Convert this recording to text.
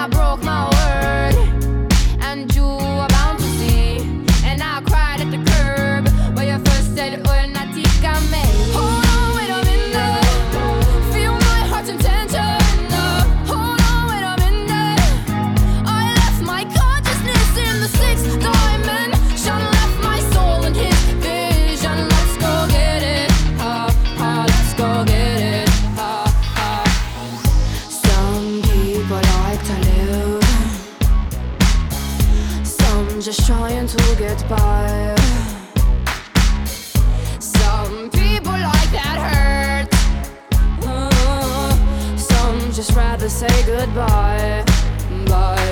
I broke my word, and you were bound to see. And I cried at the curb where you first said, "Oh, natikame." Hold on, wait a minute. Feel my heart's intention. Hold on, wait a minute. I left my consciousness in the sixth dimension. Left my soul in his vision. Let's go get it. Let's go get it. Some people like to live. Some just trying to get by. Some people like that hurt. Some just rather say goodbye. Bye.